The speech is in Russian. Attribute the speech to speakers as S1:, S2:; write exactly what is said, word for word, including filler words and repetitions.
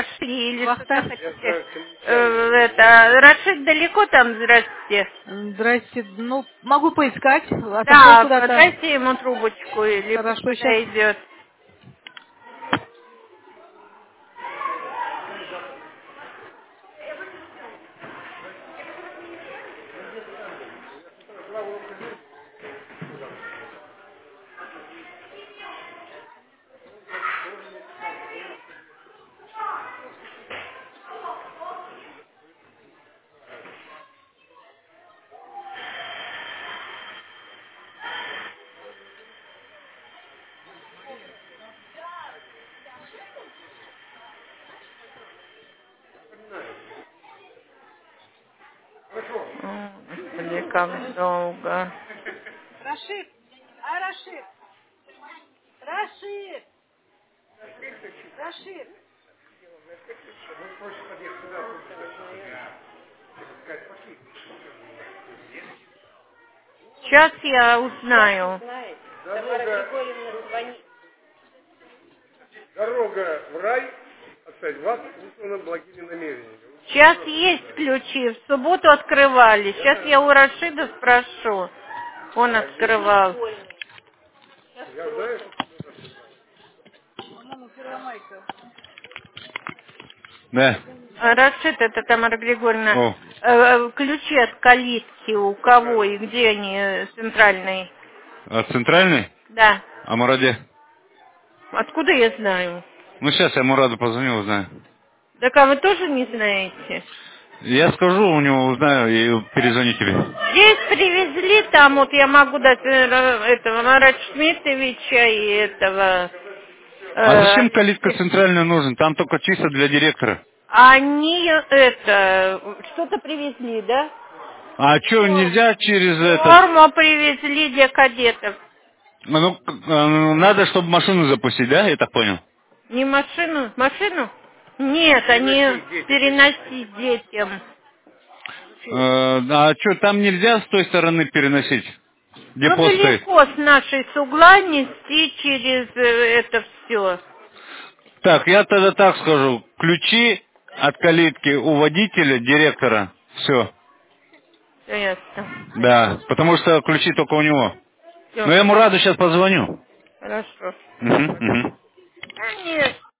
S1: пошли или что-то
S2: Вахтанг.
S1: хотите? Э, это, Рашид далеко там, здрасте?
S2: Здрасте. Ну, могу поискать. Отошел
S1: Да,
S2: куда-то.
S1: дайте ему трубочку или пусть
S2: Хорошо, сейчас.
S1: подойдет. О, Господи, как долго.
S2: Рашид! А, Рашид! Рашид! Рашид!
S1: Сейчас я узнаю.
S3: Дорога, дорога в рай, отстать, вас вызвано благими намерениями.
S1: Сейчас есть ключи, в субботу открывали. Сейчас я у Рашида спрошу. Он открывал.
S3: Я знаю, что
S2: По-моему, Первомайка.
S4: Да.
S1: А, Рашид, это Тамара Григорьевна.
S4: О,
S1: Э, э, Ключи от калитки у кого и где они э, центральные?
S4: а центральный?
S1: Да.
S4: А Мураде?
S1: Откуда я знаю?
S4: Ну, сейчас я Мураду позвоню, узнаю.
S1: Так а вы тоже не знаете?
S4: Я скажу у него, узнаю и перезвоню тебе.
S1: Здесь привезли, там вот я могу дать э, этого Марат Шмитовича и этого...
S4: А
S1: э,
S4: зачем калитка центральная нужен? Там только чисто для директора.
S1: они это... Что-то привезли, да?
S4: А что, нельзя через этот...
S1: Форму привезли для кадетов.
S4: Ну, к- э, надо, чтобы машину запустить, да, я так понял?
S1: Не машину? Машину? Нет, они переносить детям.
S4: Э, а что, там нельзя с той стороны переносить? Где
S1: Ну,
S4: пост стоит?
S1: далеко с нашей с угла нести через э, это все.
S4: Так, я тогда так скажу. Ключи от калитки у водителя, директора. Все.
S1: Все ясно.
S4: Да, потому что ключи только у него.
S1: Все,
S4: Но я ему раду сейчас позвоню.
S1: хорошо.
S4: Угу, угу.
S1: А нет,